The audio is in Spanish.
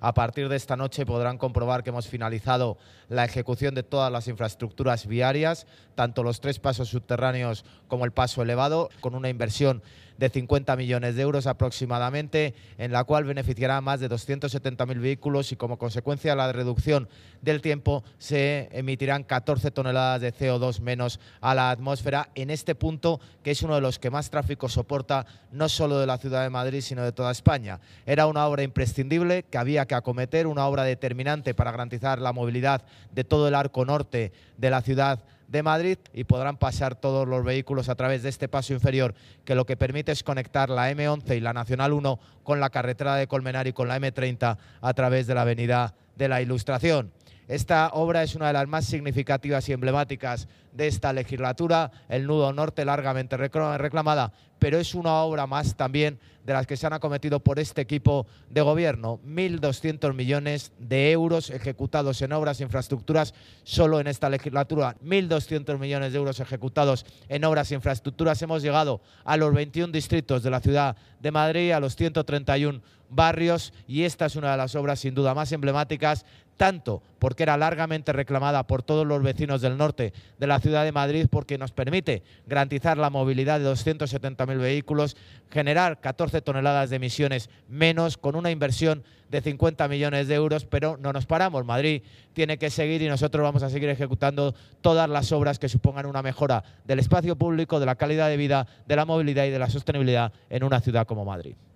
A partir de esta noche podrán comprobar que hemos finalizado la ejecución de todas las infraestructuras viarias, tanto los 3 pasos subterráneos como el paso elevado, con una inversión de 50 millones de euros aproximadamente, en la cual beneficiará a más de 270.000 vehículos y como consecuencia de la reducción del tiempo se emitirán 14 toneladas de CO2 menos a la atmósfera en este punto, que es uno de los que más tráfico soporta, no solo de la ciudad de Madrid, sino de toda España. Era una obra imprescindible que había que acometer, una obra determinante para garantizar la movilidad de todo el arco norte de la ciudad de Madrid, y podrán pasar todos los vehículos a través de este paso inferior, que lo que permite es conectar la M11 y la Nacional 1 con la carretera de Colmenar y con la M30 a través de la Avenida de la Ilustración. Esta obra es una de las más significativas y emblemáticas de esta legislatura, el nudo norte largamente reclamada, pero es una obra más también de las que se han acometido por este equipo de gobierno. 1.200 millones de euros ejecutados en obras e infraestructuras solo en esta legislatura. 1.200 millones de euros ejecutados en obras e infraestructuras. Hemos llegado a los 21 distritos de la ciudad de Madrid, a los 131 barrios, y esta es una de las obras sin duda más emblemáticas, tanto porque era largamente reclamada por todos los vecinos del norte de la ciudad de Madrid, porque nos permite garantizar la movilidad de 270.000 vehículos, generar 14 toneladas de emisiones menos, con una inversión de 50 millones de euros, pero no nos paramos. Madrid tiene que seguir y nosotros vamos a seguir ejecutando todas las obras que supongan una mejora del espacio público, de la calidad de vida, de la movilidad y de la sostenibilidad en una ciudad como Madrid.